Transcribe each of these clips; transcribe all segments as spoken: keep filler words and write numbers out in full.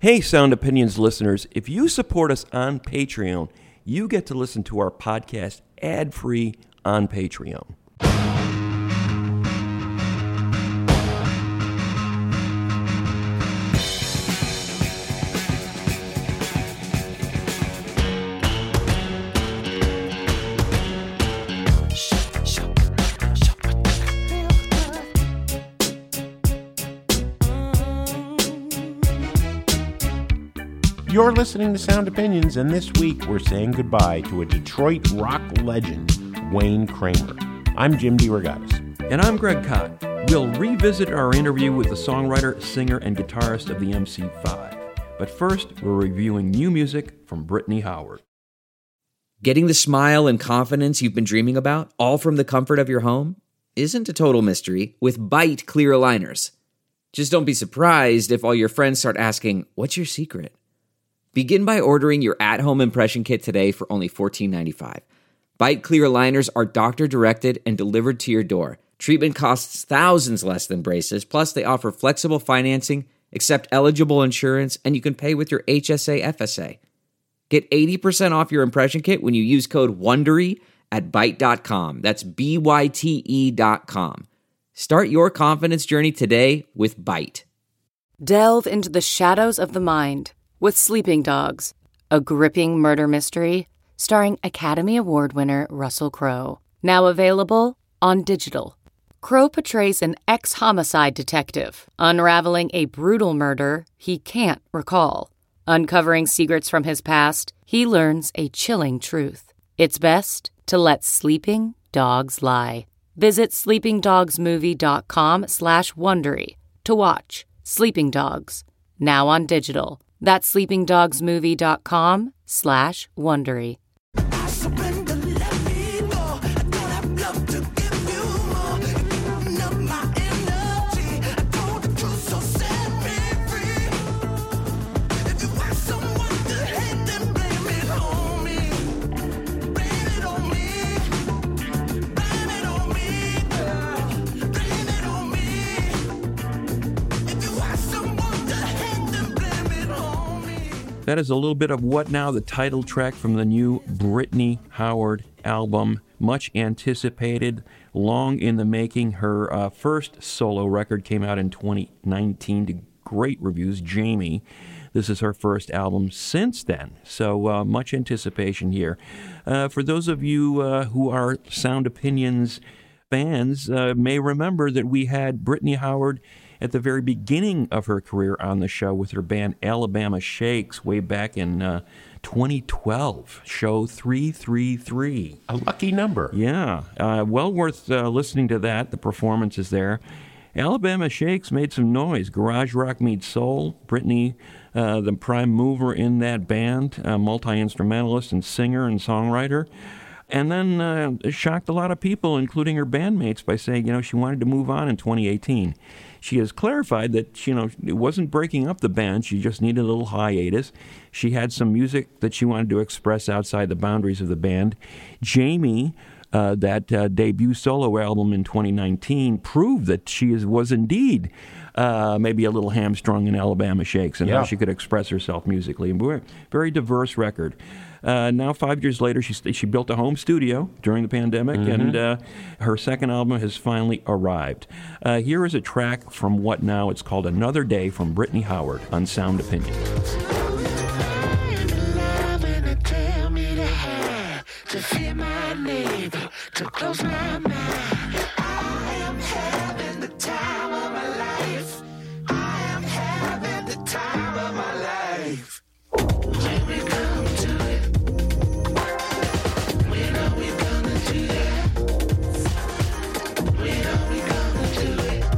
Hey, Sound Opinions listeners, if you support us on Patreon, you get to listen to our podcast ad-free on Patreon. You're listening to Sound Opinions, and this week we're saying goodbye to a Detroit rock legend, Wayne Kramer. I'm Jim DeRogatis. And I'm Greg Kot. We'll revisit our interview with the songwriter, singer, and guitarist of the M C five. But first, we're reviewing new music from Brittany Howard. Getting the smile and confidence you've been dreaming about, all from the comfort of your home, isn't a total mystery with Byte clear aligners. Just don't be surprised if all your friends start asking, "What's your secret?" Begin by ordering your at-home impression kit today for only fourteen ninety-five. Byte clear aligners are doctor-directed and delivered to your door. Treatment costs thousands less than braces, plus they offer flexible financing, accept eligible insurance, and you can pay with your H S A F S A. Get eighty percent off your impression kit when you use code WONDERY at byte dot com. That's B Y T E dot com. Start your confidence journey today with Byte. Delve into the shadows of the mind with Sleeping Dogs, a gripping murder mystery starring Academy Award winner Russell Crowe. Now available on digital. Crowe portrays an ex-homicide detective unraveling a brutal murder he can't recall. Uncovering secrets from his past, he learns a chilling truth. It's best to let sleeping dogs lie. Visit sleepingdogsmovie.com slash Wondery to watch Sleeping Dogs, now on digital. That's sleepingdogsmovie.com slash Wondery. That is a little bit of What Now, the title track from the new Brittany Howard album. Much anticipated, long in the making. Her uh, first solo record came out in twenty nineteen to great reviews, Jamie. This is her first album since then, so uh, much anticipation here. Uh, for those of you uh, who are Sound Opinions fans, uh, may remember that we had Brittany Howard at the very beginning of her career on the show with her band Alabama Shakes way back in uh, twenty twelve, show three three three. A lucky number. Yeah, uh, well worth uh, listening to that. The performance is there. Alabama Shakes made some noise. Garage rock meets soul. Brittany, uh, the prime mover in that band, uh, multi-instrumentalist and singer and songwriter. And then uh, it shocked a lot of people, including her bandmates, by saying, you know, she wanted to move on in twenty eighteen. She has clarified that, you know, it wasn't breaking up the band. She just needed a little hiatus. She had some music that she wanted to express outside the boundaries of the band. Jamie, uh, that uh, debut solo album in twenty nineteen, proved that she is, was indeed uh, maybe a little hamstrung in Alabama Shakes and yeah. how she could express herself musically. Very, very diverse record. Uh, now, five years later, she she built a home studio during the pandemic, mm-hmm. and uh, her second album has finally arrived. Uh, here is a track from What Now? It's called Another Day from Brittany Howard on Sound Opinion. To close my mind, I am having the time of my life. I am having the time of my life. When we come to it, when are we gonna do that? When are we gonna do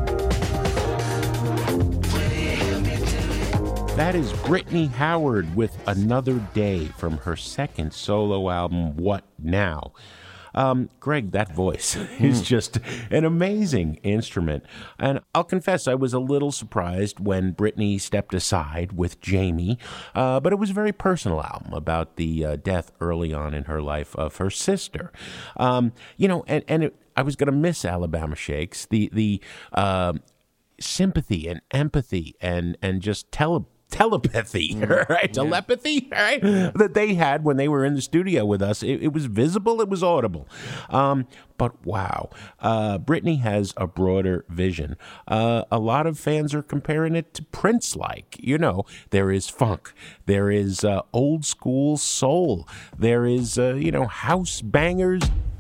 it? Will you help me do it? That is Brittany Howard with Another Day from her second solo album, What Now? Um, Greg, that voice is just an amazing instrument. And I'll confess, I was a little surprised when Brittany stepped aside with Jamie, uh, but it was a very personal album about the uh, death early on in her life of her sister. Um, you know, and, and it, I was going to miss Alabama Shakes, the, the uh, sympathy and empathy and, and just tele telepathy, right? Telepathy, right? That they had when they were in the studio with us. It, it was visible, it was audible. Um, but wow, uh, Britney has a broader vision. Uh, a lot of fans are comparing it to Prince-like. You know, there is funk, there is uh, old school soul, there is, uh, you know, house bangers.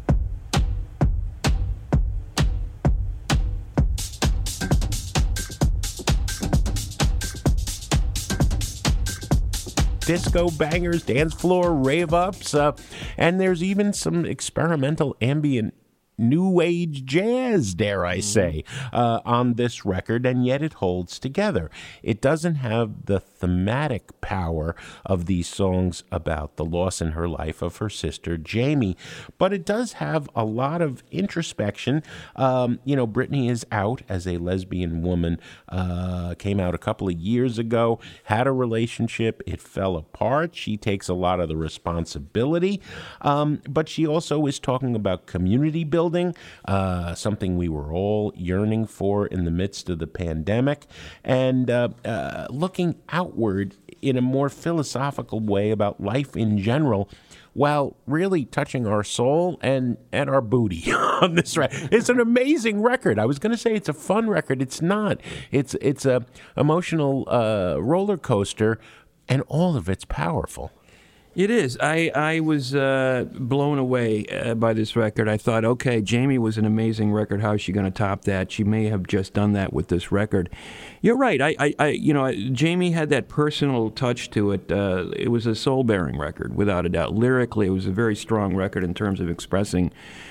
Disco bangers, dance floor rave ups, uh, and there's even some experimental ambient new age jazz, dare I say, uh, on this record, and yet it holds together. It doesn't have the thematic power of these songs about the loss in her life of her sister Jamie, but it does have a lot of introspection. Um, you know, Britney is out as a lesbian woman, uh, came out a couple of years ago, had a relationship, it fell apart. She takes a lot of the responsibility, um, but she also is talking about community building. Building, uh, something we were all yearning for in the midst of the pandemic, and uh, uh, looking outward in a more philosophical way about life in general, while really touching our soul and, and our booty on this record. It's an amazing record. I was going to say it's a fun record. It's not. It's it's a emotional uh, roller coaster, and all of it's powerful. It is. I, I was uh, blown away uh, by this record. I thought, okay, Jamie was an amazing record. How is she going to top that? She may have just done that with this record. You're right. I, I, I you know, Jamie had that personal touch to it. Uh, it was a soul-bearing record, without a doubt. Lyrically, it was a very strong record in terms of expressing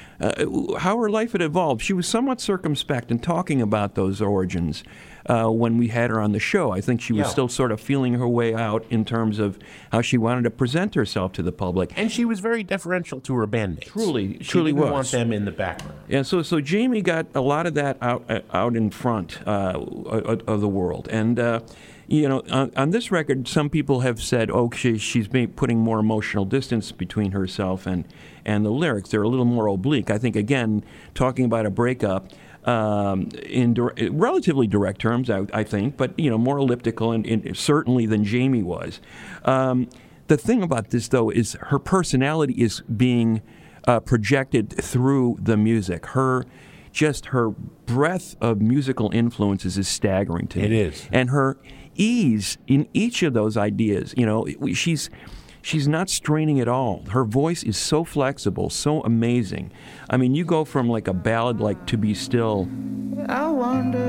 uh, how her life had evolved. She was somewhat circumspect in talking about those origins. Uh, when we had her on the show, I think she was Yeah. still sort of feeling her way out in terms of how she wanted to present herself to the public. And she was very deferential to her bandmates. Truly, she truly didn't was. want them in the background. And so, so Jamie got a lot of that out uh, out in front uh, of, of the world. And uh, you know, on, on this record, some people have said, "Oh, she, she's been putting more emotional distance between herself and and the lyrics. They're a little more oblique." I think, again, talking about a breakup. Um, in dir- relatively direct terms, I, I think, but you know, more elliptical and, and certainly than Jamie was. Um, the thing about this, though, is her personality is being uh, projected through the music. Her, just her breadth of musical influences is staggering to me. It is, and her ease in each of those ideas. You know, she's. She's not straining at all. Her voice is so flexible, so amazing. I mean, you go from like a ballad like To Be Still. I wonder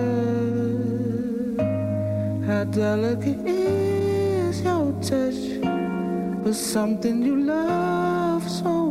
how delicate is your touch, but something you love so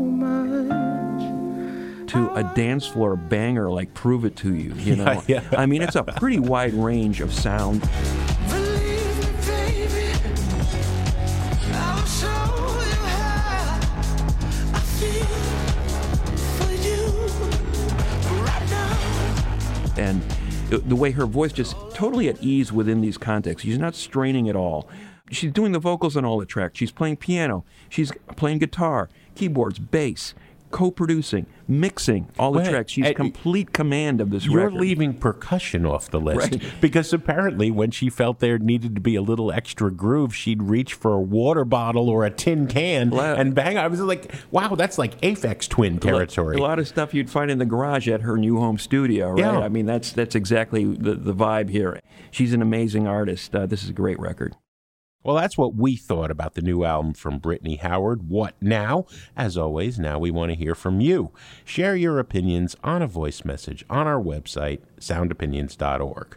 much. To a dance floor banger like Prove It To You, you know. Yeah, yeah. I mean, it's a pretty wide range of sound. Believe me, baby, I will show you how I feel for you right now. And the way her voice just totally at ease within these contexts. She's not straining at all. She's doing the vocals on all the tracks. She's playing piano. She's playing guitar, keyboards, bass, co-producing, mixing all the Well, tracks. She's uh, complete command of this You're record. leaving percussion off the list. Right. Because apparently when she felt there needed to be a little extra groove, she'd reach for a water bottle or a tin can Wow. and bang. I was like, wow, that's like Aphex Twin territory. A lot of stuff you'd find in the garage at her new home studio, right? Yeah. I mean, that's that's exactly the, the vibe here. She's an amazing artist. Uh, this is a great record. Well, that's what we thought about the new album from Britney Howard. What now? As always, now we want to hear from you. Share your opinions on a voice message on our website, sound opinions dot org.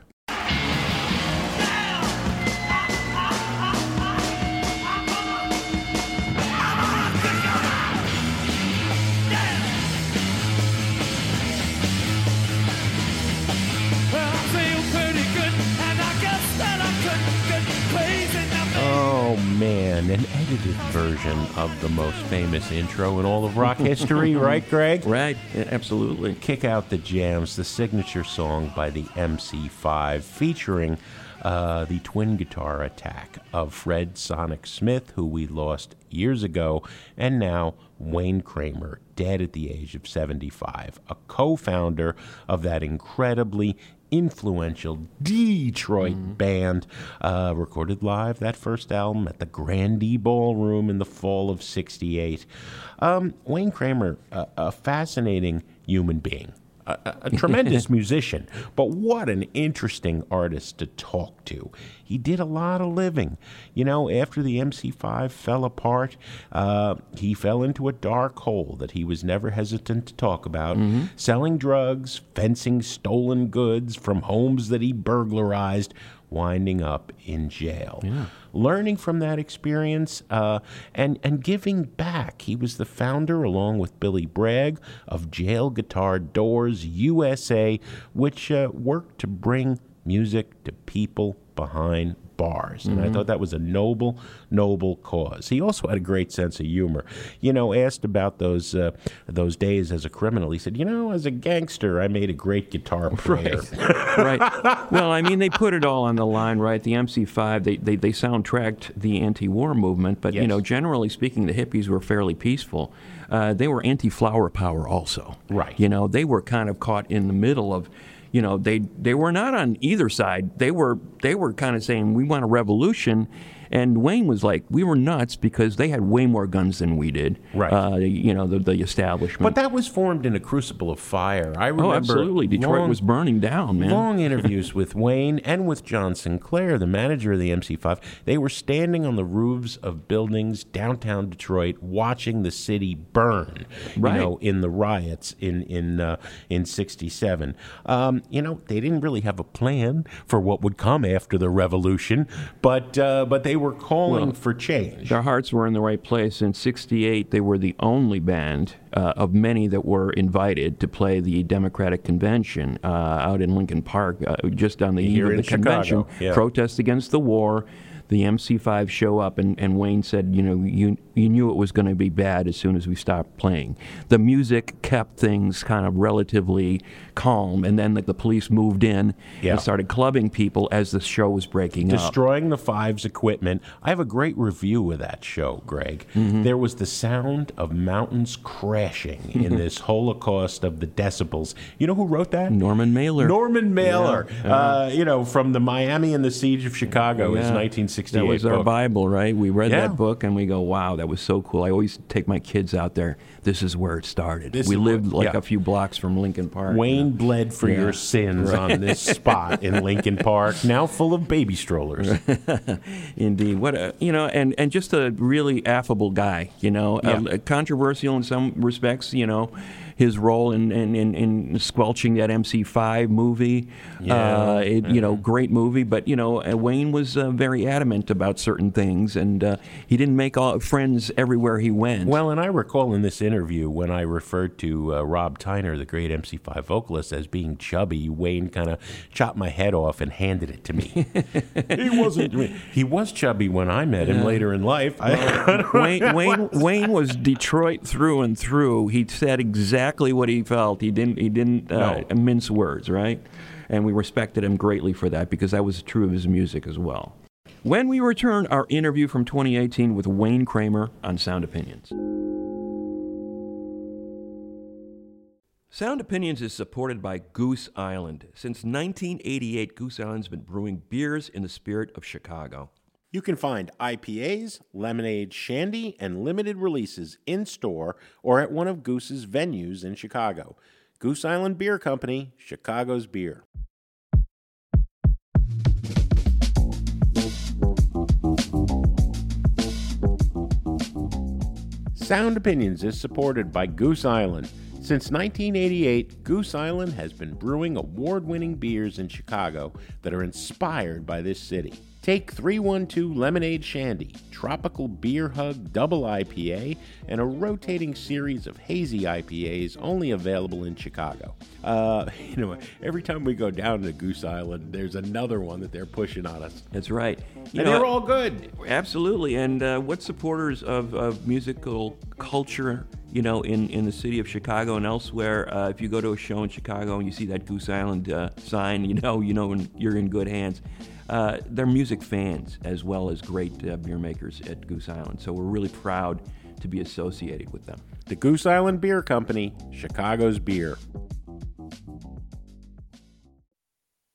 Well, I feel pretty good, and I guess that I could get crazy now. Oh, man, an edited version of the most famous intro in all of rock history, right, Greg? Right, yeah, absolutely. Kick Out the Jams, the signature song by the M C five, featuring uh, the twin guitar attack of Fred Sonic Smith, who we lost years ago, and now Wayne Kramer, dead at the age of seventy-five, a co-founder of that incredibly influential Detroit mm-hmm. band. Uh, recorded live that first album at the Grandee Ballroom in the fall of sixty-eight. Um, Wayne Kramer, uh, a fascinating human being. A, a tremendous musician, but what an interesting artist to talk to. He did a lot of living. You know, after the M C five fell apart, uh, he fell into a dark hole that he was never hesitant to talk about, mm-hmm. selling drugs, fencing stolen goods from homes that he burglarized, winding up in jail. Yeah. Learning from that experience uh, and, and giving back. He was the founder, along with Billy Bragg, of Jail Guitar Doors U S A, which uh, worked to bring music to people behind bars. And mm-hmm. I thought that was a noble, noble cause. He also had a great sense of humor. You know, asked about those uh, those days as a criminal, he said, you know, as a gangster, I made a great guitar player. Right. right. Well, I mean, they put it all on the line, right? The M C five, they, they, they soundtracked the anti-war movement, but, yes. you know, generally speaking, the hippies were fairly peaceful. Uh, they were anti-flower power also. Right. You know, they were kind of caught in the middle of, you know, they they were not on either side. They were they were kind of saying, we want a revolution. And Wayne was like, we were nuts because they had way more guns than we did. Right. Uh, you know, the, the establishment. But that was formed in a crucible of fire. I remember. Oh, absolutely. Detroit long, was burning down, man. Long interviews with Wayne and with John Sinclair, the manager of the M C five. They were standing on the roofs of buildings downtown Detroit, watching the city burn. Right. You know, in the riots in in uh, in sixty-seven. Um, you know, they didn't really have a plan for what would come after the revolution, but uh, but they were calling well, for change. Their hearts were in the right place. In sixty-eight, they were the only band uh, of many that were invited to play the Democratic Convention uh, out in Lincoln Park, uh, just on the eve of the convention. Yeah. Protest against the war. The M C five show up, and, and Wayne said, you know, you you knew it was going to be bad as soon as we stopped playing. The music kept things kind of relatively calm, and then the, the police moved in yeah. and started clubbing people as the show was breaking Destroying up. Destroying the Five's equipment. I have a great review of that show, Greg. Mm-hmm. There was the sound of mountains crashing in this holocaust of the decibels. You know who wrote that? Norman Mailer. Norman Mailer. Yeah. Uh, uh, you know, from the Miami and the Siege of Chicago, yeah. his nineteen sixty-eight That was our book. Bible, right? We read Yeah. that book and we go, wow, that was so cool. I always take my kids out there. This is where it started. This we is lived where- like yeah. a few blocks from Lincoln Park. Wayne you know? bled for Yeah. your sins Right. on this spot in Lincoln Park, now full of baby strollers. Indeed. What a, you know, and, and just a really affable guy, you know, Yeah. uh, controversial in some respects, you know, his role in, in, in, in squelching that M C five movie. Yeah. Uh, it, Mm-hmm. You know, great movie, but, you know, uh, Wayne was uh, very adamant about certain things, and uh, he didn't make all friends everywhere he went. Well, and I recall in this interview when I referred to uh, Rob Tyner, the great M C five vocalist, as being chubby, Wayne kind of chopped my head off and handed it to me. He wasn't. He was chubby when I met him Yeah. later in life. Well, Wayne, Wayne, Wayne was Detroit through and through. He said exactly what he felt. He didn't. He didn't uh, No. mince words, right? And we respected him greatly for that because that was true of his music as well. When we return, our interview from twenty eighteen with Wayne Kramer on Sound Opinions. Sound Opinions is supported by Goose Island. Since nineteen eighty-eight, Goose Island's been brewing beers in the spirit of Chicago. You can find I P As, lemonade, shandy, and limited releases in-store or at one of Goose's venues in Chicago. Goose Island Beer Company, Chicago's beer. Sound Opinions is supported by Goose Island. Since nineteen eighty-eight, Goose Island has been brewing award-winning beers in Chicago that are inspired by this city. Take three one two Lemonade Shandy, Tropical Beer Hug Double I P A, and a rotating series of hazy I P As only available in Chicago. Uh, you know, every time we go down to Goose Island, there's another one that they're pushing on us. That's right. You and know, they're all good. Absolutely. And uh, what supporters of, of musical culture, you know, in, in the city of Chicago and elsewhere, uh, if you go to a show in Chicago and you see that Goose Island uh, sign, you know, you know you're in good hands. Uh, they're music fans as well as great uh, beer makers at Goose Island. So we're really proud to be associated with them. The Goose Island Beer Company, Chicago's beer.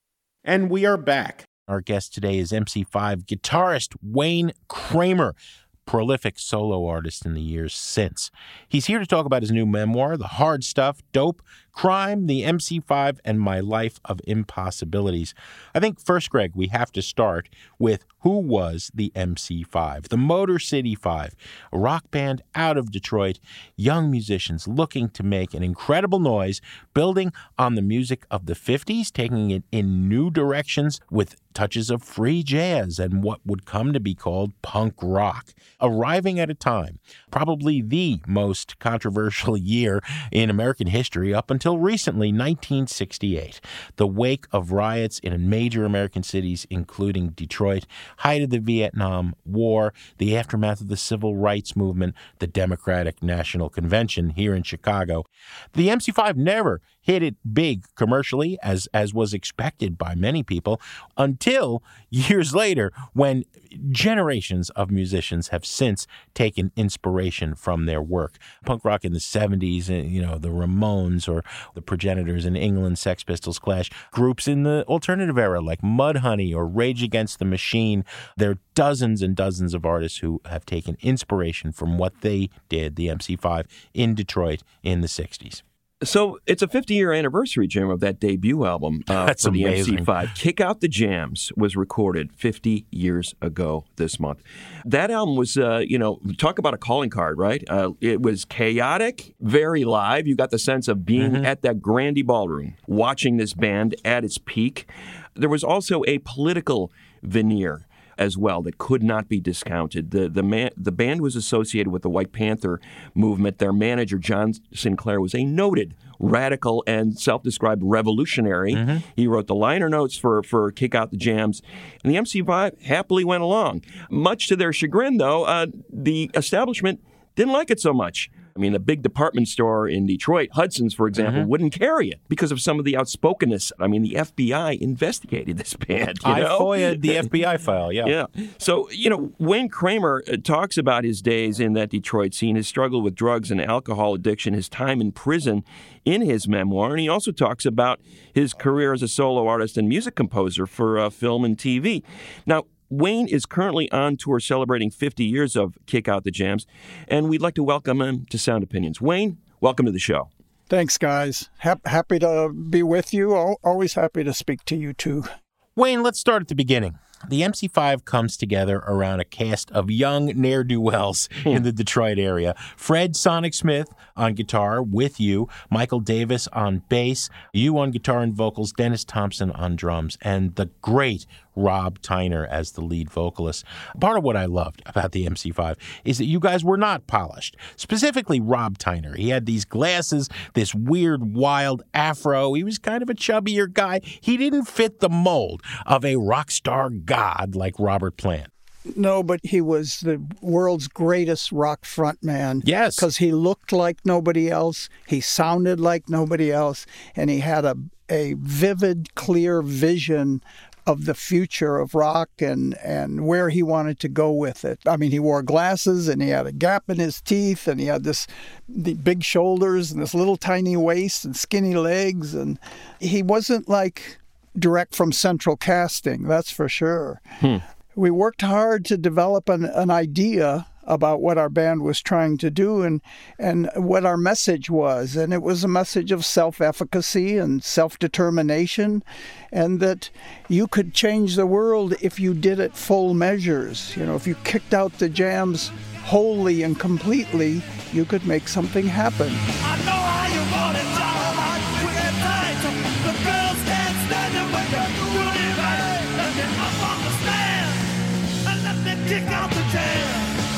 And we are back. Our guest today is M C five guitarist Wayne Kramer, prolific solo artist in the years since. He's here to talk about his new memoir, The Hard Stuff, Dope, Crime, the M C five, and My Life of Impossibilities. I think first, Greg, we have to start with who was the M C five, the Motor City Five, a rock band out of Detroit, young musicians looking to make an incredible noise, building on the music of the fifties, taking it in new directions with touches of free jazz and what would come to be called punk rock, arriving at a time, probably the most controversial year in American history up until recently, nineteen sixty-eight, the wake of riots in major American cities, including Detroit, height of the Vietnam War, the aftermath of the Civil Rights Movement, the Democratic National Convention here in Chicago. The M C five never hit it big commercially, as as was expected by many people, until years later, when generations of musicians have since taken inspiration from their work. Punk rock in the seventies, you know, the Ramones or the Progenitors in England, Sex Pistols, Clash, groups in the alternative era like Mudhoney or Rage Against the Machine. There are dozens and dozens of artists who have taken inspiration from what they did, the M C five, in Detroit in the sixties. So it's a fifty-year anniversary, Jim, of that debut album uh, That's for the amazing. M C five. Kick Out the Jams was recorded fifty years ago this month. That album was, uh, you know, talk about a calling card, right? Uh, it was chaotic, very live. You got the sense of being mm-hmm. at that Grandy Ballroom, watching this band at its peak. There was also a political veneer as well that could not be discounted. The the man, the band was associated with the White Panther movement. Their manager, John Sinclair, was a noted radical and self-described revolutionary. Mm-hmm. He wrote the liner notes for, for Kick Out the Jams, and the M C five happily went along. Much to their chagrin, though, uh, the establishment didn't like it so much. I mean, the big department store in Detroit, Hudson's, for example, mm-hmm. wouldn't carry it because of some of the outspokenness. I mean, the F B I investigated this band. You know? I F O I A'd the F B I file, yeah. Yeah. So, you know, Wayne Kramer talks about his days in that Detroit scene, his struggle with drugs and alcohol addiction, his time in prison in his memoir. And he also talks about his career as a solo artist and music composer for uh, film and T V. Now, Wayne is currently on tour celebrating fifty years of Kick Out the Jams, and we'd like to welcome him to Sound Opinions. Wayne, welcome to the show. Thanks, guys. Ha- happy to be with you. Always happy to speak to you, too. Wayne, let's start at the beginning. The M C five comes together around a cast of young ne'er-do-wells in the Detroit area. Fred Sonic Smith on guitar with you, Michael Davis on bass, you on guitar and vocals, Dennis Thompson on drums, and the great Rob Tyner as the lead vocalist. Part of what I loved about the M C five is that you guys were not polished. Specifically, Rob Tyner. He had these glasses, this weird, wild afro. He was kind of a chubbier guy. He didn't fit the mold of a rock star god like Robert Plant. No, but he was the world's greatest rock frontman. Yes. Because he looked like nobody else, he sounded like nobody else, and he had a, a vivid, clear vision of the future of rock and, and where he wanted to go with it. I mean, he wore glasses and he had a gap in his teeth and he had this the big shoulders and this little tiny waist and skinny legs. And he wasn't like direct from Central Casting, that's for sure. Hmm. We worked hard to develop an, an idea about what our band was trying to do and and what our message was. And it was a message of self-efficacy and self-determination, and that you could change the world if you did it full measures. You know, if you kicked out the jams wholly and completely, you could make something happen. I know how you want it, John. We get tight. The girls can't stand it when you're doing it right. Let me up on the stand and let me kick out the jam.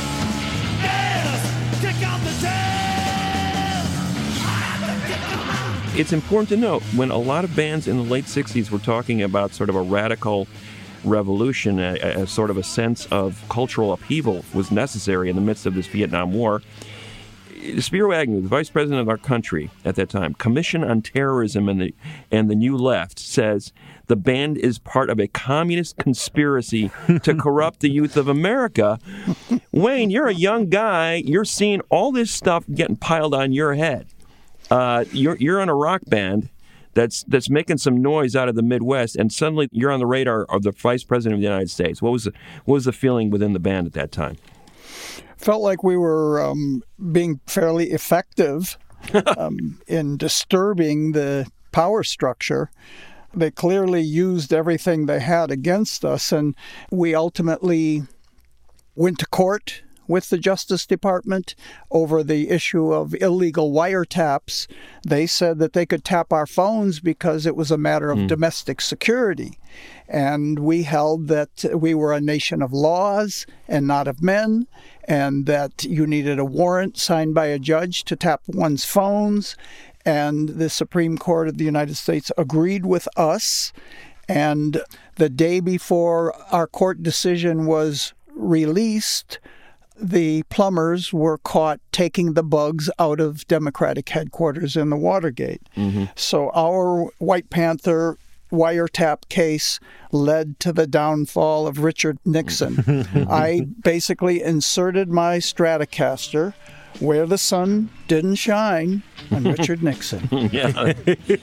It's important to note, when a lot of bands in the late sixties were talking about sort of a radical revolution, a, a sort of a sense of cultural upheaval was necessary in the midst of this Vietnam War, Spiro Agnew, the vice president of our country at that time, Commission on Terrorism and the, and the New Left, says the band is part of a communist conspiracy to corrupt the youth of America. Wayne, you're a young guy. You're seeing all this stuff getting piled on your head. Uh, you're you're in a rock band that's that's making some noise out of the Midwest, and suddenly you're on the radar of the Vice President of the United States. What was the, what was the feeling within the band at that time? Felt like we were um, being fairly effective um, in disturbing the power structure. They clearly used everything they had against us, and we ultimately went to court with the Justice Department over the issue of illegal wiretaps. They said that they could tap our phones because it was a matter of mm. domestic security. And we held that we were a nation of laws and not of men, and that you needed a warrant signed by a judge to tap one's phones. And the Supreme Court of the United States agreed with us. And the day before our court decision was released, the plumbers were caught taking the bugs out of Democratic headquarters in the Watergate. Mm-hmm. So our White Panther wiretap case led to the downfall of Richard Nixon. I basically inserted my Stratocaster where the sun didn't shine on Richard Nixon. Yeah.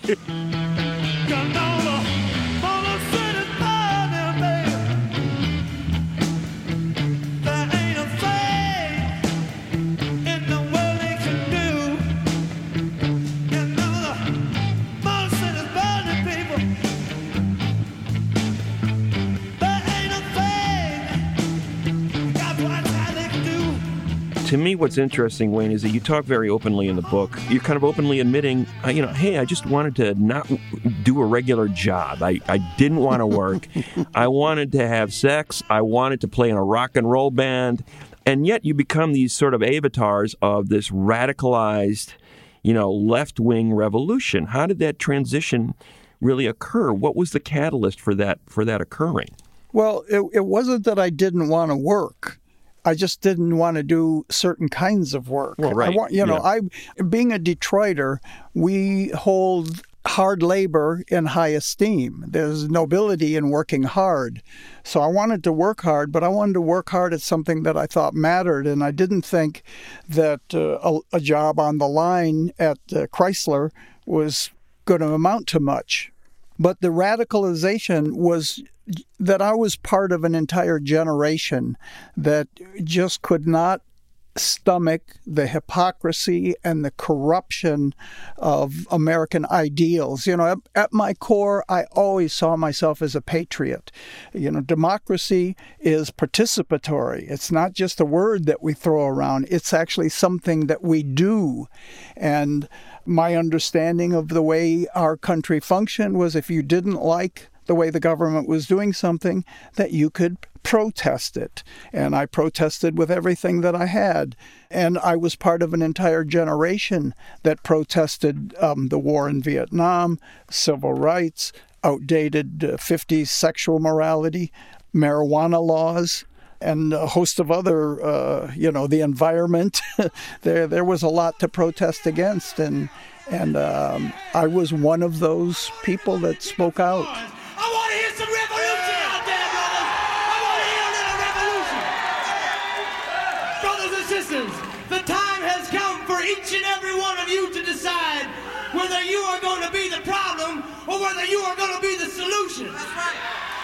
To me, what's interesting, Wayne, is that you talk very openly in the book. You're kind of openly admitting, uh, you know, hey, I just wanted to not do a regular job. I, I didn't want to work. I wanted to have sex. I wanted to play in a rock and roll band. And yet you become these sort of avatars of this radicalized, you know, left-wing revolution. How did that transition really occur? What was the catalyst for that for that occurring? Well, it, it wasn't that I didn't want to work. I just didn't want to do certain kinds of work. Well, right. I want, you know, yeah. I being a Detroiter, we hold hard labor in high esteem. There's nobility in working hard. So I wanted to work hard, but I wanted to work hard at something that I thought mattered, and I didn't think that uh, a, a job on the line at uh, Chrysler was going to amount to much. But the radicalization was that I was part of an entire generation that just could not stomach the hypocrisy and the corruption of American ideals. You know, at, at my core, I always saw myself as a patriot. You know, democracy is participatory. It's not just a word that we throw around. It's actually something that we do. And my understanding of the way our country functioned was if you didn't like the way the government was doing something, that you could protest it. And I protested with everything that I had. And I was part of an entire generation that protested um, the war in Vietnam, civil rights, outdated uh, fifties sexual morality, marijuana laws, and a host of other, uh, you know, the environment. there there was a lot to protest against. And, and um, I was one of those people that spoke out. I want to hear some revolution out there, brothers. I want to hear a little revolution. Brothers and sisters, the time has come for each and every one of you to decide whether you are going to be the problem or whether you are going to be the solution. That's right.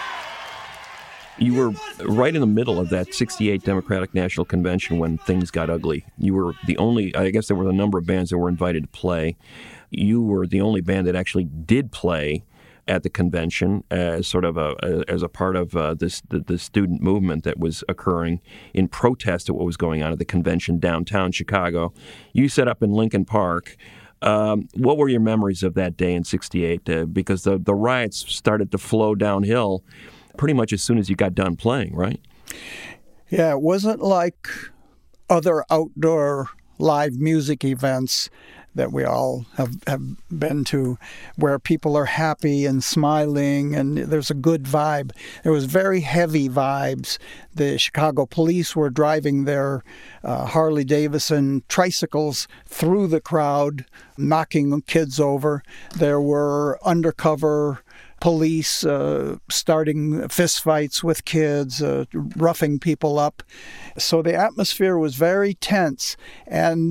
You were right in the middle of that sixty-eight Democratic National Convention when things got ugly. You were the only, I guess there were a number of bands that were invited to play. You were the only band that actually did play at the convention as sort of a as a part of uh, this the, the student movement that was occurring in protest at what was going on at the convention downtown Chicago. You set up in Lincoln Park. Um, what were your memories of that day in sixty-eight? Uh, because the, the riots started to flow downhill pretty much as soon as you got done playing, right? Yeah, it wasn't like other outdoor live music events that we all have, have been to, where people are happy and smiling and there's a good vibe. There was very heavy vibes. The Chicago police were driving their uh, Harley-Davidson tricycles through the crowd, knocking kids over. There were undercover police uh, starting fistfights with kids, uh, roughing people up. So the atmosphere was very tense. And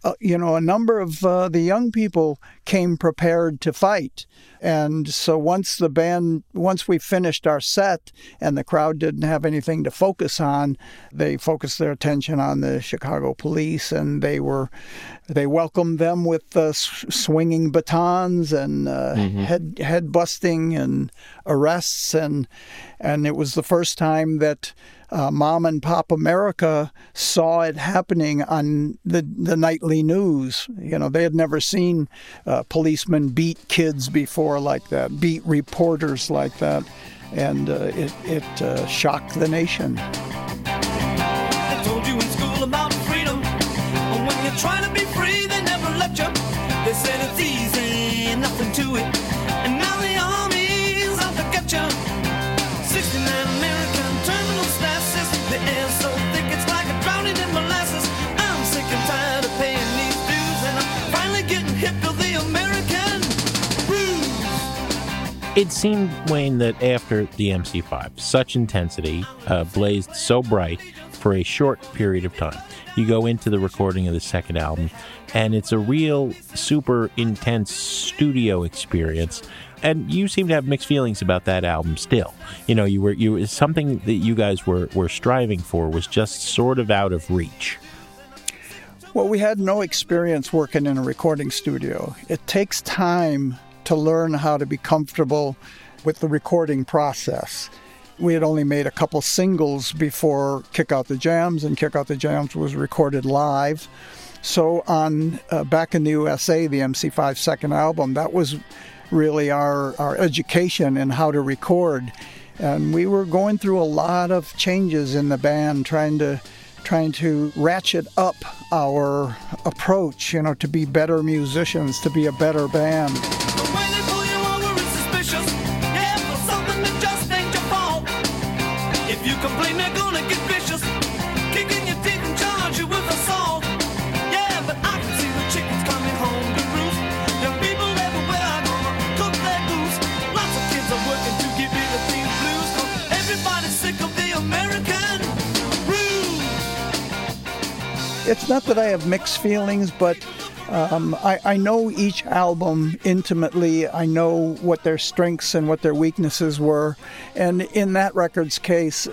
uh, you know, a number of uh, the young people came prepared to fight. And so once the band, once we finished our set and the crowd didn't have anything to focus on, they focused their attention on the Chicago police, and they were, they welcomed them with uh, swinging batons and uh, mm-hmm. head head busting and arrests, and and it was the first time that uh, Mom and Pop America saw it happening on the the nightly news. You know, they had never seen uh, policemen beat kids before like that, beat reporters like that, and uh, it it uh, shocked the nation. They told you in school about freedom, and when you're trying to be free, they never let you. They said it's easy, nothing to it, and now the army's out to get you. sixty-nine American terminal statuses, the air's so thick it's like a drowning in molasses. I'm sick and tired of paying these dues, and I'm finally getting hip to the American blues. It seemed, Wayne, that after the M C five, such intensity uh, blazed so bright for a short period of time. You go into the recording of the second album, and it's a real super intense studio experience. And you seem to have mixed feelings about that album still. You know, you were you something that you guys were, were striving for was just sort of out of reach. Well, we had no experience working in a recording studio. It takes time to learn how to be comfortable with the recording process. We had only made a couple singles before Kick Out the Jams, and Kick Out the Jams was recorded live. So on uh, back in the U S A, the M C five second album, that was really our, our education in how to record. And we were going through a lot of changes in the band, trying to trying to ratchet up our approach, you know, to be better musicians, to be a better band. When they pull you over, it's suspicious. Yeah, for something that just ain't your fault. If you complain, they're gonna get vicious, kicking your teeth and charge you with assault. Yeah, but I can see the chickens coming home to roost. Young people everywhere are gonna cook their goose. Lots of kids are working to get rid of these blues, 'cause everybody's sick of the American blues. It's not that I have mixed feelings, but Um, I, I know each album intimately. I know what their strengths and what their weaknesses were. And in that record's case,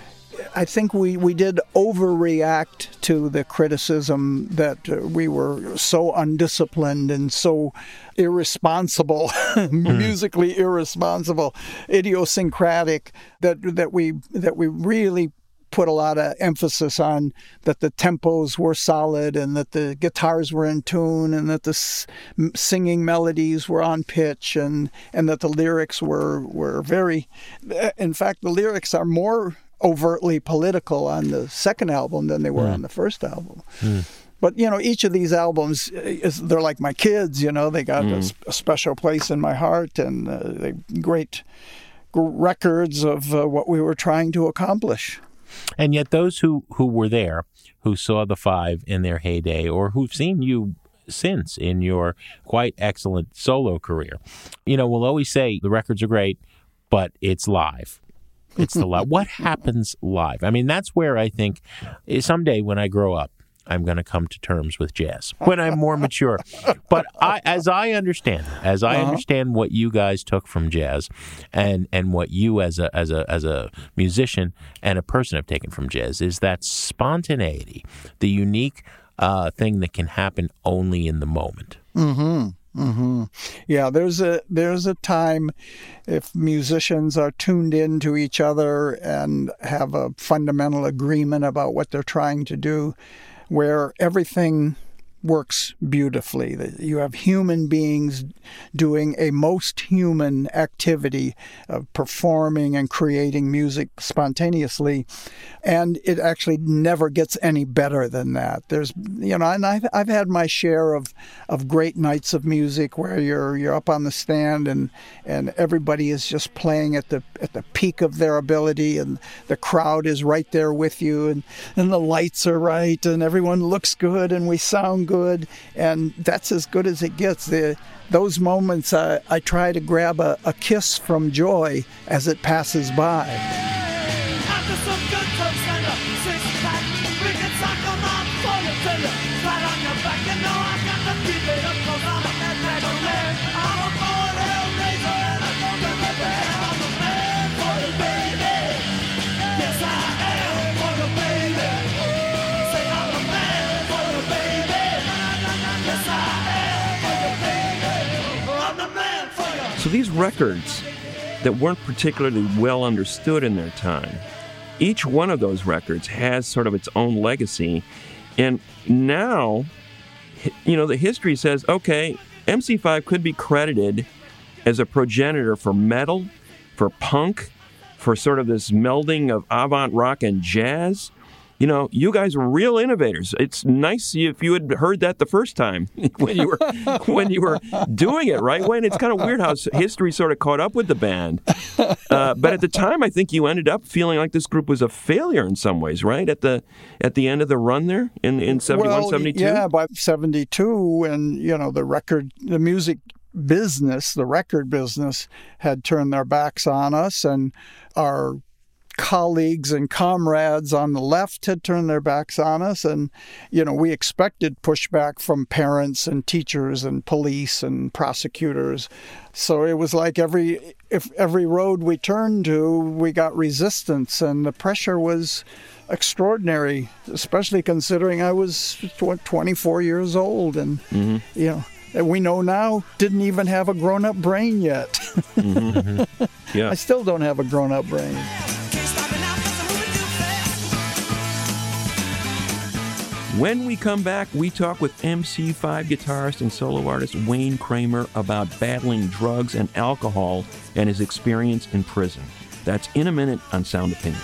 I think we, we did overreact to the criticism that uh, we were so undisciplined and so irresponsible, musically irresponsible, idiosyncratic, that that we that we really put a lot of emphasis on that the tempos were solid and that the guitars were in tune and that the s- singing melodies were on pitch and, and that the lyrics were, were very... In fact, the lyrics are more overtly political on the second album than they were mm. on the first album. Mm. But, you know, each of these albums, is, they're like my kids, you know. They got mm. a, a special place in my heart, and uh, they great records of uh, what we were trying to accomplish. And yet those who, who were there, who saw the Five in their heyday, or who've seen you since in your quite excellent solo career, you know, will always say the records are great, but it's live. It's the live. What happens live? I mean, that's where I think someday when I grow up, I'm going to come to terms with jazz when I'm more mature. But I, as I understand, as I uh-huh. understand what you guys took from jazz, and, and what you as a as a as a musician and a person have taken from jazz, is that spontaneity, the unique uh, thing that can happen only in the moment. Mm-hmm. Mm-hmm. Yeah, there's a there's a time if musicians are tuned in to each other and have a fundamental agreement about what they're trying to do, where everything works beautifully. You have human beings doing a most human activity of performing and creating music spontaneously, and it actually never gets any better than that. There's, you know, and I've I've had my share of of great nights of music where you're you're up on the stand and and everybody is just playing at the at the peak of their ability, and the crowd is right there with you, and and the lights are right, and everyone looks good, and we sound good. Good, and that's as good as it gets. The, those moments, uh, I try to grab a, a kiss from joy as it passes by. After some good times and a six-pack, we can tackle my phone. So these records that weren't particularly well understood in their time, each one of those records has sort of its own legacy. And now, you know, the history says, okay, M C five could be credited as a progenitor for metal, for punk, for sort of this melding of avant rock and jazz. You know, you guys were real innovators. It's nice if you had heard that the first time when you were when you were doing it, right, Wayne? It's kind of weird how history sort of caught up with the band. Uh, but at the time, I think you ended up feeling like this group was a failure in some ways, right? At the at the end of the run there in, in seventy-one, well, seventy-two? Yeah, by seventy-two, and, you know, the record, the music business, the record business had turned their backs on us, and our colleagues and comrades on the left had turned their backs on us, and you know we expected pushback from parents and teachers and police and prosecutors. So it was like every if every road we turned to, we got resistance, and the pressure was extraordinary, especially considering I was what, twenty-four years old, and mm-hmm. you know. And we know now, didn't even have a grown-up brain yet. mm-hmm. Yeah. I still don't have a grown-up brain. When we come back, we talk with M C five guitarist and solo artist Wayne Kramer about battling drugs and alcohol and his experience in prison. That's in a minute on Sound Opinions.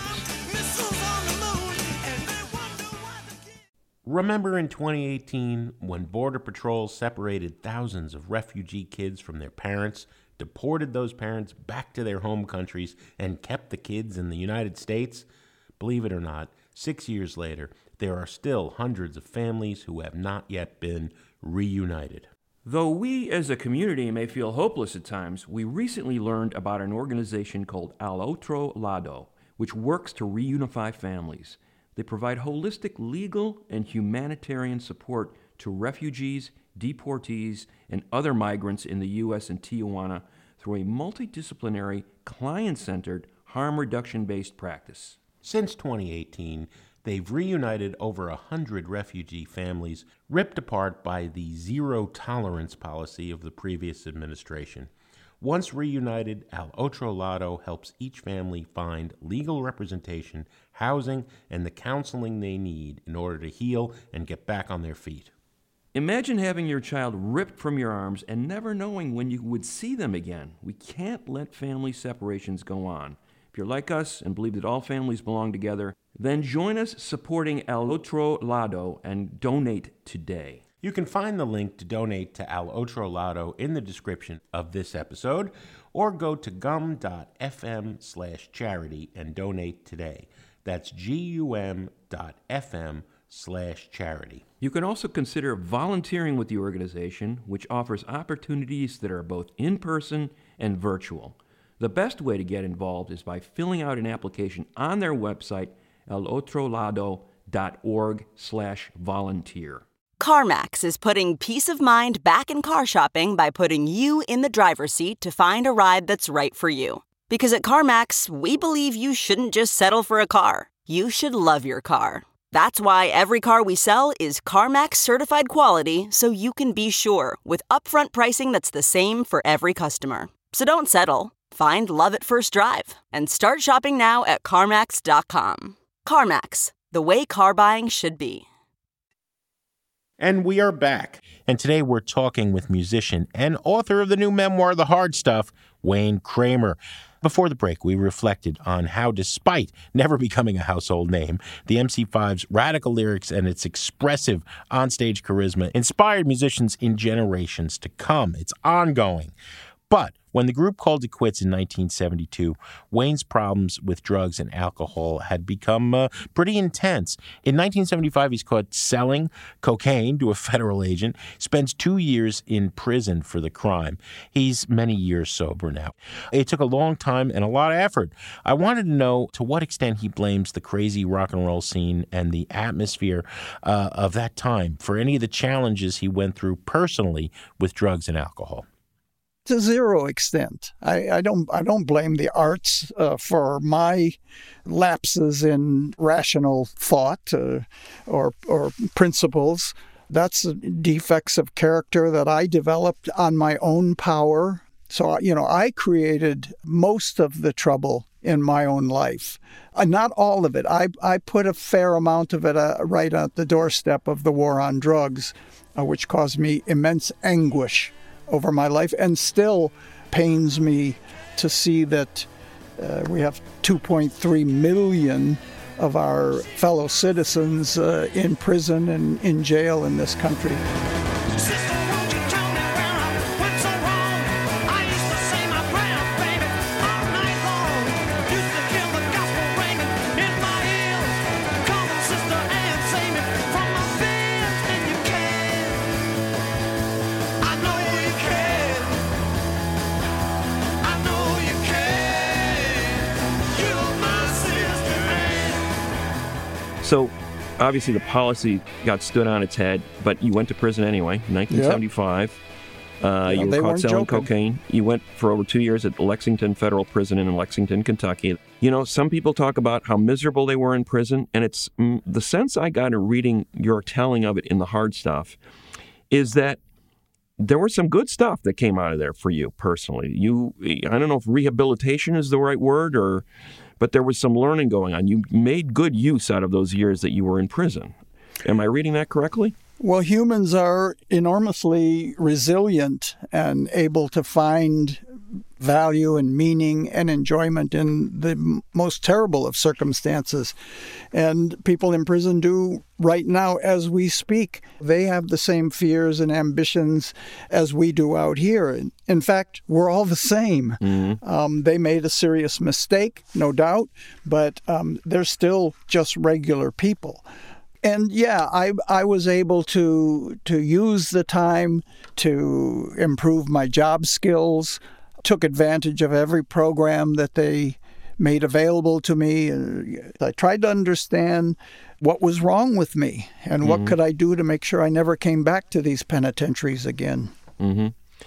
Remember in twenty eighteen when Border Patrol separated thousands of refugee kids from their parents, deported those parents back to their home countries, and kept the kids in the United States? Believe it or not, six years later, there are still hundreds of families who have not yet been reunited. Though we as a community may feel hopeless at times, we recently learned about an organization called Al Otro Lado, which works to reunify families. They provide holistic legal and humanitarian support to refugees, deportees, and other migrants in the U S and Tijuana through a multidisciplinary, client-centered, harm reduction-based practice. Since twenty eighteen, they've reunited over a hundred refugee families ripped apart by the zero-tolerance policy of the previous administration. Once reunited, Al Otro Lado helps each family find legal representation, housing, and the counseling they need in order to heal and get back on their feet. Imagine having your child ripped from your arms and never knowing when you would see them again. We can't let family separations go on. If you're like us and believe that all families belong together, then join us supporting Al Otro Lado and donate today. You can find the link to donate to Al Otro Lado in the description of this episode, or go to gum.fm slash charity and donate today. That's gum.fm slash charity. You can also consider volunteering with the organization, which offers opportunities that are both in-person and virtual. The best way to get involved is by filling out an application on their website, alotrolado.org slash volunteer. CarMax is putting peace of mind back in car shopping by putting you in the driver's seat to find a ride that's right for you. Because at CarMax, we believe you shouldn't just settle for a car. You should love your car. That's why every car we sell is CarMax certified quality, so you can be sure with upfront pricing that's the same for every customer. So don't settle. Find love at first drive and start shopping now at CarMax dot com. CarMax, the way car buying should be. And we are back. And today we're talking with musician and author of the new memoir, The Hard Stuff, Wayne Kramer. Before the break, we reflected on how, despite never becoming a household name, the M C five's radical lyrics and its expressive onstage charisma inspired musicians in generations to come. It's ongoing. But When the group called it quits in nineteen seventy-two, Wayne's problems with drugs and alcohol had become uh, pretty intense. In nineteen seventy-five, he's caught selling cocaine to a federal agent, spends two years in prison for the crime. He's many years sober now. It took a long time and a lot of effort. I wanted to know to what extent he blames the crazy rock and roll scene and the atmosphere uh, of that time for any of the challenges he went through personally with drugs and alcohol. To zero extent. I, I don't I don't blame the arts uh, for my lapses in rational thought uh, or or principles. That's defects of character that I developed on my own power. So, you know, I created most of the trouble in my own life. Uh, not all of it. I, I put a fair amount of it uh, right at the doorstep of the war on drugs, uh, which caused me immense anguish over my life, and still pains me to see that uh, we have two point three million of our fellow citizens uh, in prison and in jail in this country. So, obviously, the policy got stood on its head, but you went to prison anyway, nineteen seventy-five. Yep. Uh, yeah, you were caught selling joking. cocaine. You went for over two years at Lexington Federal Prison in Lexington, Kentucky. You know, some people talk about how miserable they were in prison, and it's mm, the sense I got in reading your telling of it in the hard stuff is that there was some good stuff that came out of there for you personally. You, I don't know if rehabilitation is the right word, or, but there was some learning going on. You made good use out of those years that you were in prison. Am I reading that correctly? Well, humans are enormously resilient and able to find value and meaning and enjoyment in the most terrible of circumstances. And people in prison do right now as we speak. They have the same fears and ambitions as we do out here. In fact, we're all the same. Mm-hmm. Um, they made a serious mistake, no doubt, but um, they're still just regular people. And yeah, I I was able to to use the time to improve my job skills, took advantage of every program that they made available to me. I tried to understand what was wrong with me and what mm-hmm. could I do to make sure I never came back to these penitentiaries again. Mm-hmm.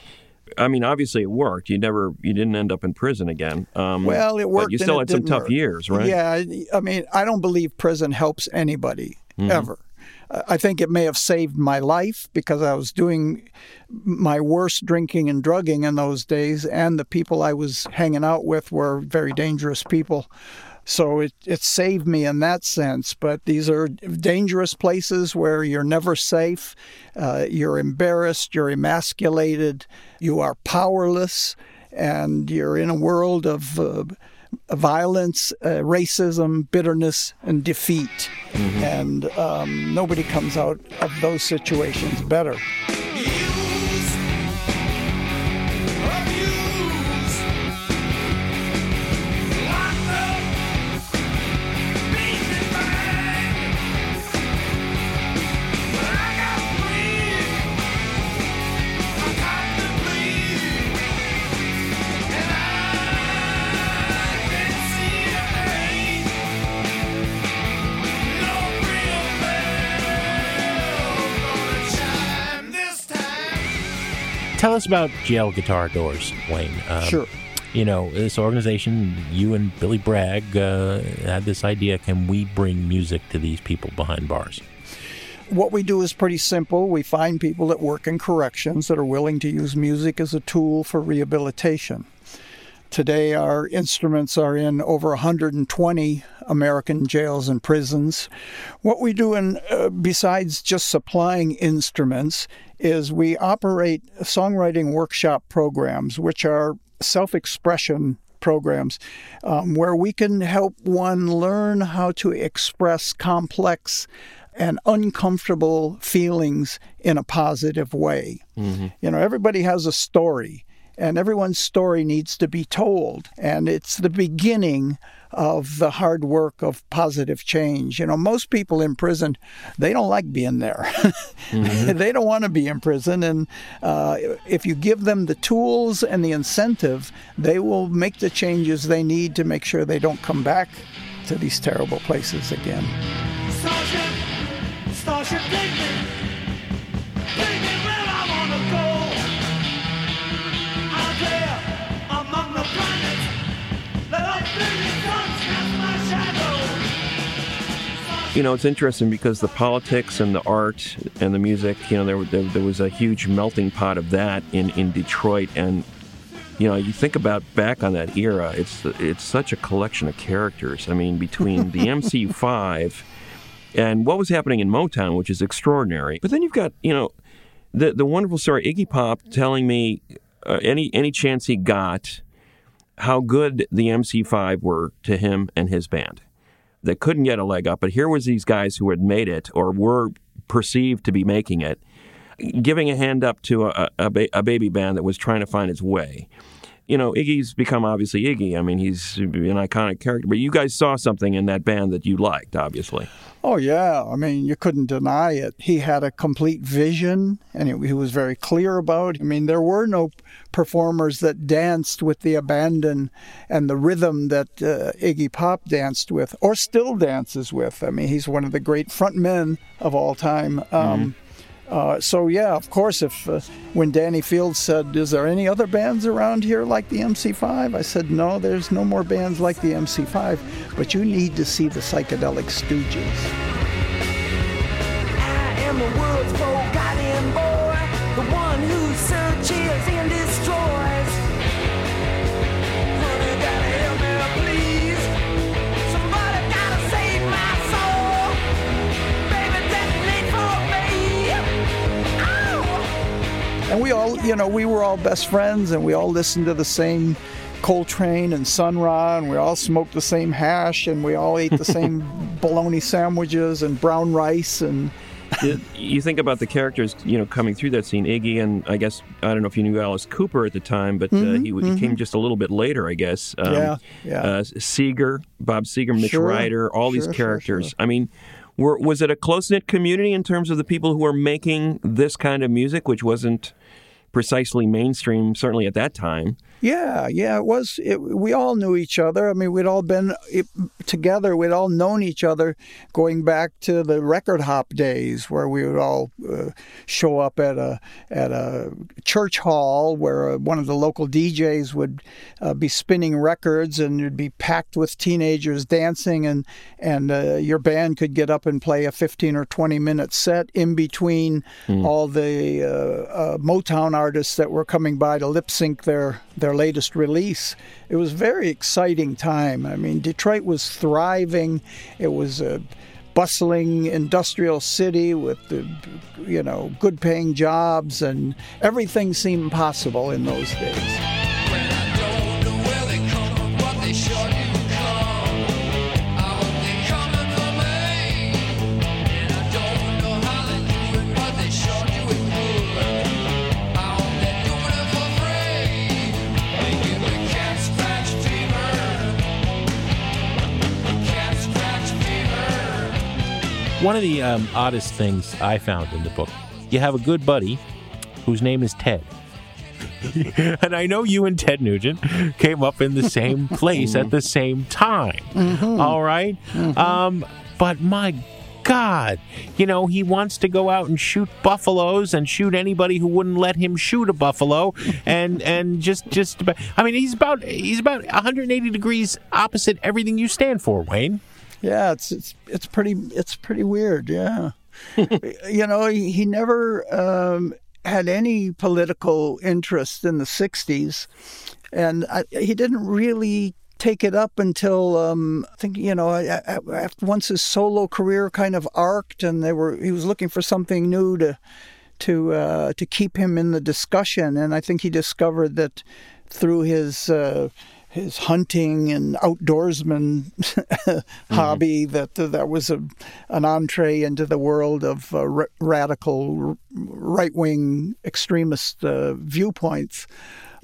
I mean, obviously it worked. You never, you didn't end up in prison again. Um, well, it worked. But you still had some tough work. years, right? Yeah, I mean, I don't believe prison helps anybody. Mm-hmm. Ever. I think it may have saved my life because I was doing my worst drinking and drugging in those days, and the people I was hanging out with were very dangerous people. So it, it saved me in that sense. But these are dangerous places where you're never safe. Uh, you're embarrassed. You're emasculated. You are powerless. And you're in a world of uh, violence, uh, racism, bitterness, and defeat. Mm-hmm. And um, nobody comes out of those situations better. Tell us about Jail Guitar Doors, Wayne. Um, sure. You know, this organization, you and Billy Bragg uh, had this idea, can we bring music to these people behind bars? What we do is pretty simple. We find people that work in corrections that are willing to use music as a tool for rehabilitation. Today, our instruments are in over one hundred twenty American jails and prisons. What we do, in, uh, besides just supplying instruments, is we operate songwriting workshop programs, which are self-expression programs, um, where we can help one learn how to express complex and uncomfortable feelings in a positive way. Mm-hmm. You know, everybody has a story. and everyone's story needs to be told. And it's the beginning of the hard work of positive change. You know, most people in prison, they don't like being there. Mm-hmm. They don't want to be in prison. And uh, if you give them the tools and the incentive, they will make the changes they need to make sure they don't come back to these terrible places again. Starship, Starship, take me. Take me where I want to go. Out there among the planets, let our fleeting suns cast my shadow. You know, it's interesting because the politics and the art and the music, you know, there, there, there was a huge melting pot of that in, in Detroit. And, you know, you think about back on that era, it's it's such a collection of characters. I mean, between the M C five and what was happening in Motown, which is extraordinary. But then you've got, you know, the the wonderful story, Iggy Pop telling me uh, any any chance he got how good the M C five were to him and his band. They couldn't get a leg up, but here was these guys who had made it or were perceived to be making it, giving a hand up to a, a, ba- a baby band that was trying to find its way. You know, Iggy's become obviously Iggy. I mean, he's an iconic character, but you guys saw something in that band that you liked, obviously. Oh, yeah. I mean, you couldn't deny it. He had a complete vision, and he was very clear about it. I mean, there were no performers that danced with the abandon and the rhythm that uh, Iggy Pop danced with, or still dances with. I mean, he's one of the great frontmen of all time. Um, mm-hmm. Uh, so, yeah, of course, if uh, when Danny Fields said, is there any other bands around here like the M C five? I said, no, there's no more bands like the M C five, but you need to see the Psychedelic Stooges. I am the world's forgotten boy, the one who searches and destroys. Honey, gotta help me, please. Somebody gotta save my soul. Baby, detonate for me. And we all, you know, we were all best friends, and we all listened to the same Coltrane and Sun Ra, and we all smoked the same hash, and we all ate the same bologna sandwiches and brown rice. And you think about the characters, you know, coming through that scene. Iggy, and I guess, I don't know if you knew Alice Cooper at the time, but mm-hmm, uh, he, mm-hmm. he came just a little bit later, I guess. Um, yeah, yeah. Uh, Seeger, Bob Seeger, Mitch sure, Ryder, all sure, these characters. Sure, sure. I mean, were, was it a close-knit community in terms of the people who were making this kind of music, which wasn't precisely mainstream, certainly at that time? Yeah, yeah, it was. It, we all knew each other. I mean, we'd all been it, together. We'd all known each other going back to the record hop days, where we would all uh, show up at a at a church hall where uh, one of the local D Js would uh, be spinning records, and it'd be packed with teenagers dancing, and and uh, your band could get up and play a fifteen or twenty minute set in between mm. all the uh, uh, Motown artists that were coming by to lip sync their their latest release. It was a very exciting time. I mean, Detroit was thriving. It was a bustling industrial city with, the, you know, good-paying jobs, and everything seemed possible in those days. When I don't know where they come from, but they sure do come. I hope they coming for me. And I don't know how they do it, but they sure do it good. I hope they're doing it for free. They give me cat scratch fever. Cat scratch fever. One of the um, oddest things I found in the book, you have a good buddy whose name is Ted. And I know you and Ted Nugent came up in the same place at the same time. Mm-hmm. All right? Mm-hmm. Um, but my God, you know, he wants to go out and shoot buffaloes and shoot anybody who wouldn't let him shoot a buffalo. and and just, just about, I mean, he's about, he's about one hundred eighty degrees opposite everything you stand for, Wayne. Yeah, it's it's it's pretty it's pretty weird. Yeah, you know, he, he never um, had any political interest in the sixties, and I, he didn't really take it up until um, I think you know after once his solo career kind of arced, and they were he was looking for something new to to uh, to keep him in the discussion, and I think he discovered that through his. Uh, his hunting and outdoorsman mm-hmm. hobby, that uh, that was a, an entree into the world of uh, r- radical, r- right-wing extremist uh, viewpoints.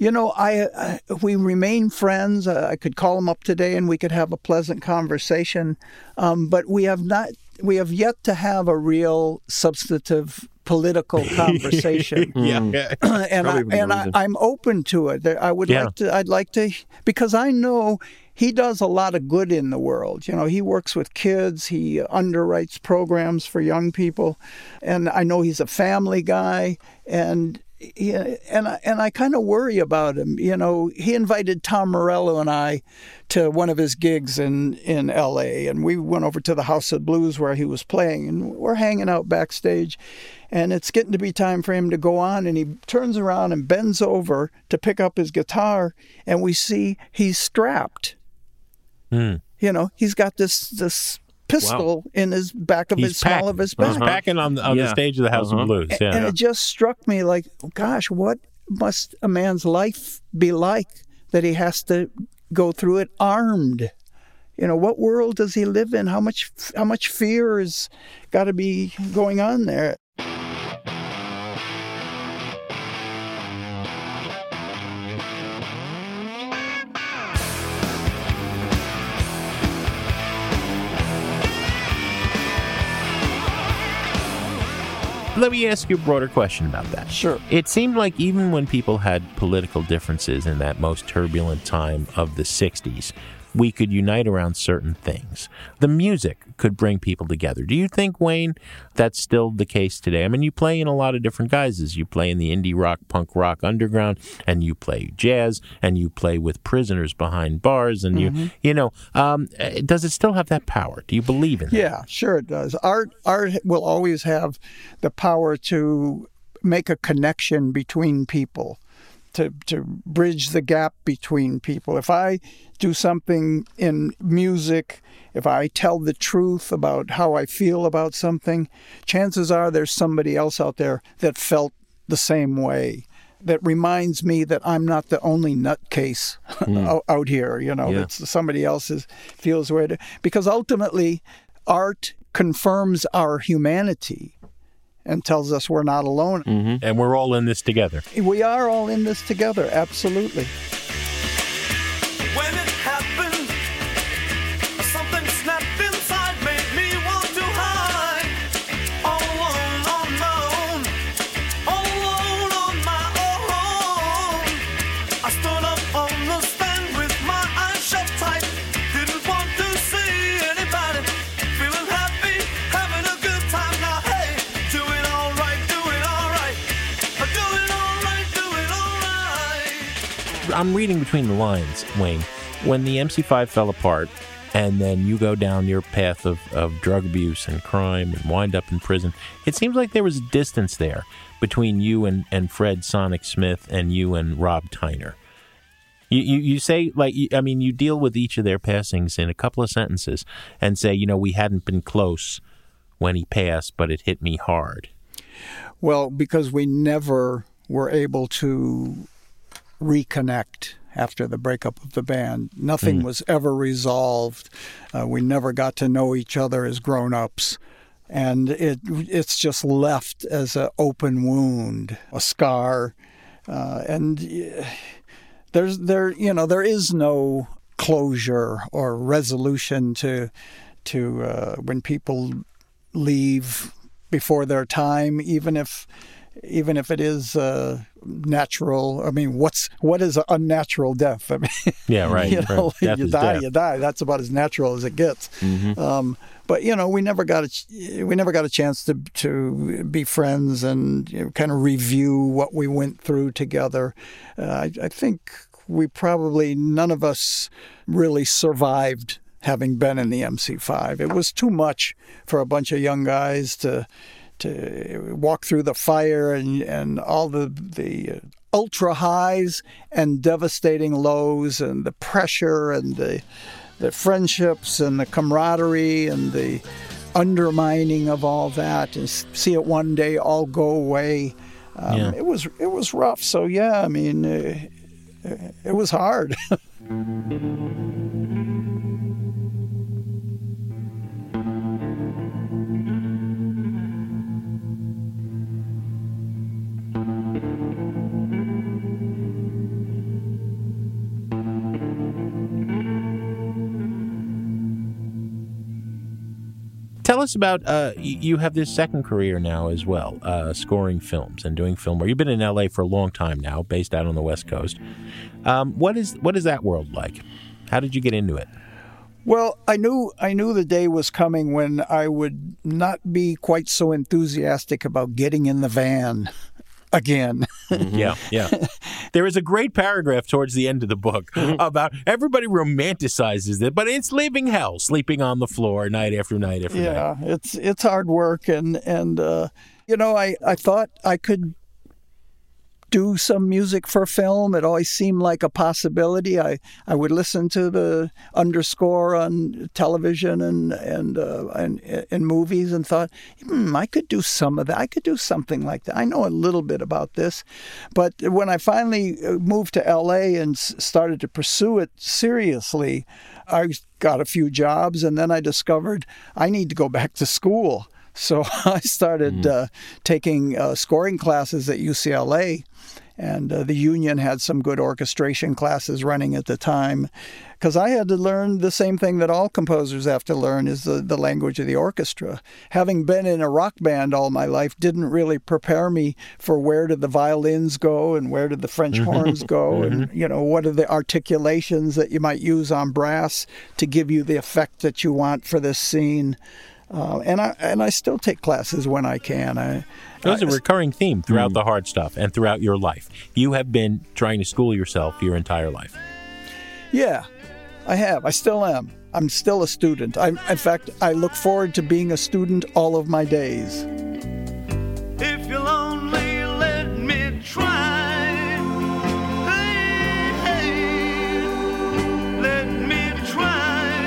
You know, I, I we remain friends. Uh, I could call him up today and we could have a pleasant conversation. Um, but we have not. We have yet to have a real substantive political conversation. yeah, yeah. and I, Probably the and I, reason. I'm open to it. I would Yeah. like to. I'd like to because I know he does a lot of good in the world. You know, he works with kids. He underwrites programs for young people, and I know he's a family guy. And he, and I, and I kind of worry about him. You know, he invited Tom Morello and I to one of his gigs in, in L A, and we went over to the House of Blues where he was playing, and we're hanging out backstage, and it's getting to be time for him to go on, and he turns around and bends over to pick up his guitar, and we see he's strapped. Mm. You know, he's got this this pistol in his back of He's his small packing. of his He's back. packing on the, on the Yeah. stage of the House Uh-huh. of Blues. Yeah. And it just struck me like, gosh, what must a man's life be like that he has to go through it armed? You know, what world does he live in? How much how much fear has got to be going on there? Let me ask you a broader question about that. Sure. It seemed like even when people had political differences in that most turbulent time of the sixties, we could unite around certain things. The music could bring people together. Do you think, Wayne, that's still the case today? I mean, you play in a lot of different guises. You play in the indie rock, punk rock underground, and you play jazz, and you play with prisoners behind bars, and Mm-hmm. you, you know, um, uh, does it still have that power? Do you believe in that? Yeah, sure it does. Art art will always have the power to make a connection between people, to to bridge the gap between people. If I do something in music, if I tell the truth about how I feel about something, chances are there's somebody else out there that felt the same way. That reminds me that I'm not the only nutcase out, out here. You know, Yeah. that somebody else is, feels the way to, because ultimately, art confirms our humanity and tells us we're not alone. And we're all in this together. We are all in this together, absolutely. When it happened, something snapped inside, made me want to hide. All alone on my own, all alone on my own. I stood up on the stand with my eyes shut tight. Didn't want to see anybody. Feeling happy, having a good time now. Hey, doing all right, doing all right. Doing all right, doing all right. I'm reading between the lines, Wayne. When the M C five fell apart, and then you go down your path of, of drug abuse and crime and wind up in prison, it seems like there was a distance there between you and, and Fred Sonic Smith and you and Rob Tyner. You, you, you say, like, you- I mean, you deal with each of their passings in a couple of sentences and say, you know, we hadn't been close when he passed, but it hit me hard. Well, because we never were able to reconnect after the breakup of the band. Nothing was ever resolved. Uh, we never got to know each other as grown-ups. And it it's just left as an open wound, a scar. Uh, and uh, there's there you know there is no closure or resolution to to uh, when people leave before their time, even if even if it is uh, natural. I mean, what's what is an unnatural death? I mean, Yeah, right. you know, right. Death you is die, death. you die. That's about as natural as it gets. Um, but you know, we never got a ch- we never got a chance to to be friends and you know, kind of review what we went through together. Uh, I, I think we probably none of us really survived having been in the M C five. It was too much for a bunch of young guys to to walk through the fire and, and all the the ultra highs and devastating lows and the pressure and the the friendships and the camaraderie and the undermining of all that and see it one day all go away. Um, Yeah. It was it was rough. So yeah, I mean, uh, it was hard. tell us about, uh, y- you have this second career now as well, uh, scoring films and doing film work. You've been in L A for a long time now, based out on the West Coast. Um, what is what is that world like? How did you get into it? Well, I knew I knew the day was coming when I would not be quite so enthusiastic about getting in the van again. Mm-hmm. Yeah, yeah. There is a great paragraph towards the end of the book about everybody romanticizes it, but it's living hell, sleeping on the floor night after night after night. Yeah, it's it's hard work, and and uh, you know, I, I thought I could do some music for film. It always seemed like a possibility. I, I would listen to the underscore on television and and uh, and in movies and thought, hmm, I could do some of that. I could do something like that. I know a little bit about this. But when I finally moved to L A and started to pursue it seriously, I got a few jobs, and then I discovered I need to go back to school. So I started mm. uh, taking uh, scoring classes at U C L A, and uh, the union had some good orchestration classes running at the time, because I had to learn the same thing that all composers have to learn, is the, the language of the orchestra. Having been in a rock band all my life didn't really prepare me for where did the violins go and where did the French horns go, and you know, what are the articulations that you might use on brass to give you the effect that you want for this scene. Uh, and I and I still take classes when I can. I, There's I, a recurring theme throughout mm. the hard stuff and throughout your life. You have been trying to school yourself your entire life. Yeah, I have. I still am. I'm still a student. I, in fact, I look forward to being a student all of my days. If you'll only let me try. Hey, hey, let me try.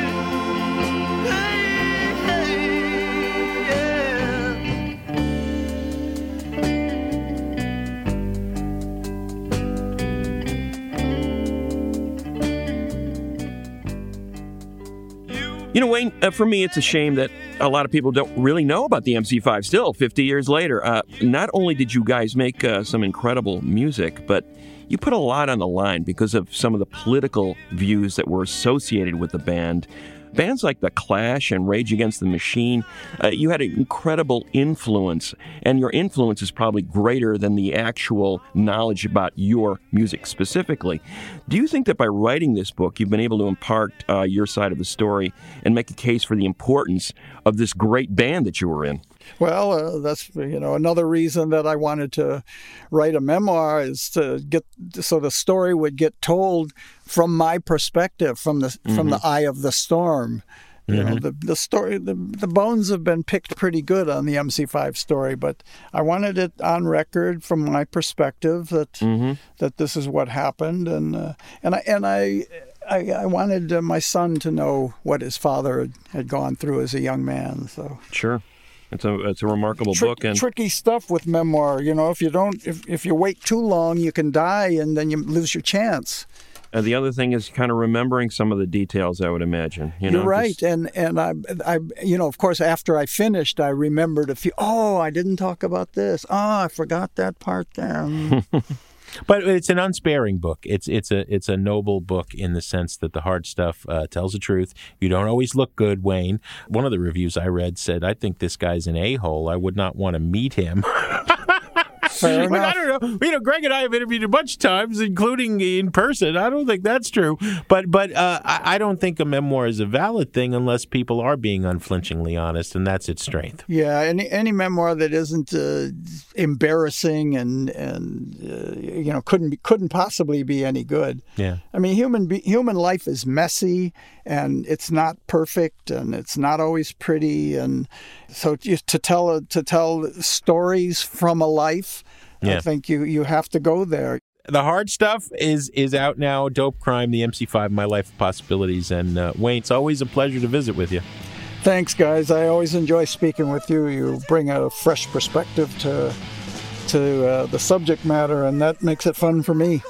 You know, Wayne, uh, for me, it's a shame that a lot of people don't really know about the M C five still, fifty years later. Uh, not only did you guys make uh, some incredible music, but you put a lot on the line because of some of the political views that were associated with the band. Bands like The Clash and Rage Against the Machine, uh, you had an incredible influence, and your influence is probably greater than the actual knowledge about your music specifically. Do you think that by writing this book, you've been able to impart uh, your side of the story and make a case for the importance of this great band that you were in? Well, uh, that's, you know, another reason that I wanted to write a memoir, is to get so the story would get told from my perspective, from the mm-hmm. from the eye of the storm. You mm-hmm. know, the the story, the the bones have been picked pretty good on the M C five story, but I wanted it on record from my perspective that mm-hmm. that this is what happened, and uh, and I and I. I, I wanted uh, my son to know what his father had, had gone through as a young man. So sure. It's a it's a remarkable Trick, book, and tricky stuff with memoir. You know, if you don't, if if you wait too long, you can die, and then you lose your chance. Uh, the other thing is kind of remembering some of the details, I would imagine. You know, You're right, just... and and I I you know, of course, after I finished, I remembered a few. Oh, I didn't talk about this. Oh, I forgot that part there. But it's an unsparing book. It's it's a it's a noble book in the sense that the hard stuff uh, tells the truth. You don't always look good, Wayne. One of the reviews I read said, "I think this guy's an a-hole. I would not want to meet him." Fair but enough. I don't know. You know, Greg and I have interviewed a bunch of times, including in person. I don't think that's true. But but uh, I, I don't think a memoir is a valid thing unless people are being unflinchingly honest, and that's its strength. Yeah, any any memoir that isn't uh, embarrassing and and uh, you know couldn't be, couldn't possibly be any good. Yeah. I mean, human be, human life is messy, and it's not perfect, and it's not always pretty, and so to, to tell a, to tell stories from a life. Yeah. I think you, you have to go there. The hard stuff is is out now. Dope Crime, the M C five, My Life of Possibilities. And uh, Wayne, it's always a pleasure to visit with you. Thanks, guys. I always enjoy speaking with you. You bring a fresh perspective to to uh, the subject matter, and that makes it fun for me.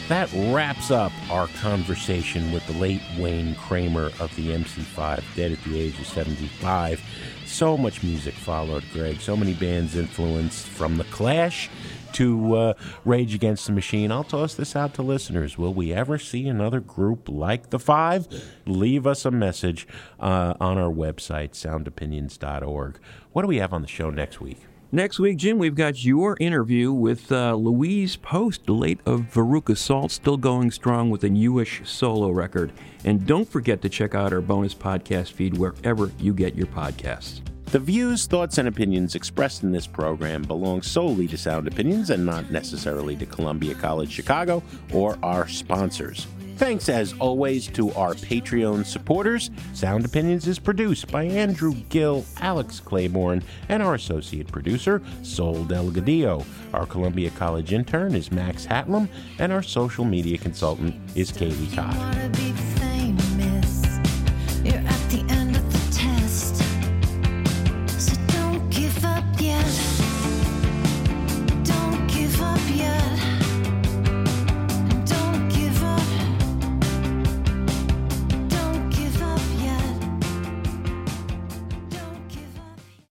That wraps up our conversation with the late Wayne Kramer of the M C five, dead at the age of seventy-five. So much music followed, Greg. So many bands influenced, from The Clash to uh, Rage Against the Machine. I'll toss this out to listeners. Will we ever see another group like The Five? Leave us a message uh, on our website, sound opinions dot org. What do we have on the show next week? Next week, Jim, we've got your interview with uh, Louise Post, late of Veruca Salt, still going strong with a newish solo record. And don't forget to check out our bonus podcast feed wherever you get your podcasts. The views, thoughts, and opinions expressed in this program belong solely to Sound Opinions and not necessarily to Columbia College Chicago or our sponsors. Thanks, as always, to our Patreon supporters. Sound Opinions is produced by Andrew Gill, Alex Claiborne, and our associate producer, Sol Delgadillo. Our Columbia College intern is Max Hatlam, and our social media consultant is Kaylee Todd.